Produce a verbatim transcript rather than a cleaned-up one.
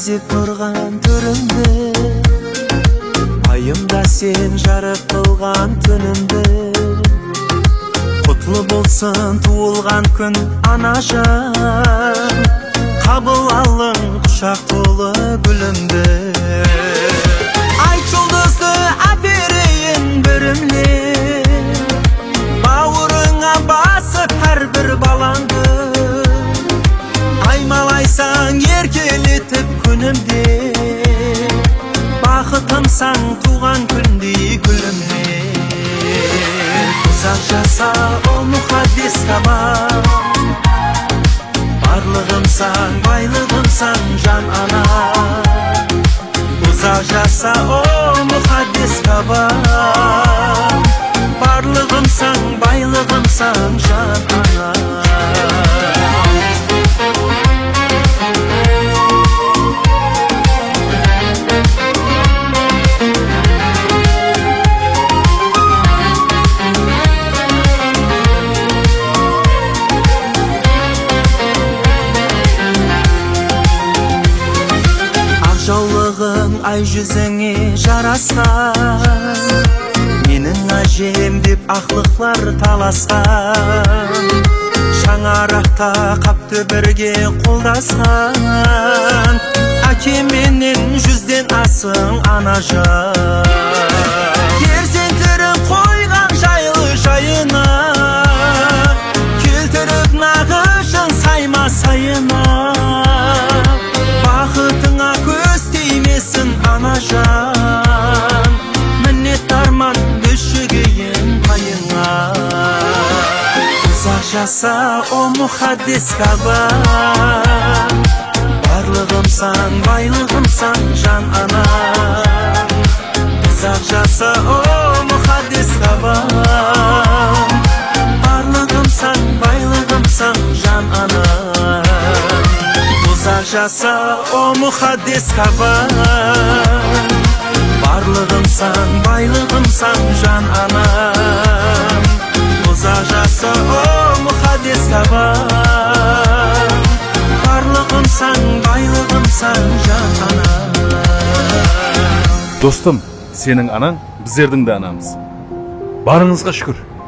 сезіп тұрған түріңді, айымда сен жарық қылған түнімді. Құтлы болсын туылған күн анажан, қабыл алың құшақ толы гүлімді. Айт жұлдызды әперейін бірімле, бауырыңа басып әрбір балаңды. Аймалайсаң еркелетіп күнімде, бақытымсаң туған күндей күлімде. Ұзақ жаса ол мұқаддес табам, барлығымсаң байлығымсаң жан ана. Ұзақ жаса ол мұқаддес табам, барлығымсаң байлығымсаң жан ана. Жаулығың ай жүзіңе жарасқан, менің әжем деп ақлықлар таласқан. Шаңарақта қапты бірге қолдасқан, әкеменен жүзден асың анажан. Перзенттерін қойған жайлы жайына, келтіріп нағышын сайма сайына. Бақытыңа көз теймесін анажан, мінет арман düşігейін пайыңа. Ұзақ жаса о мұқаддес каба, барлығымсаң байлығымсаң жан ана. Ұзақ жаса о мұқаддес каба, барлығымсаң байлығымсаң жан ана. Ұзақ жаса о мұқаддес каба, барлығымсаң байлығымсаң жан ана. Ұзақ жаса о мұқаддес каба, барлығымсаң байлығымсаң жан ана. Достым, сенің анаң біздердің де анамыз. Барыңызға шүкір.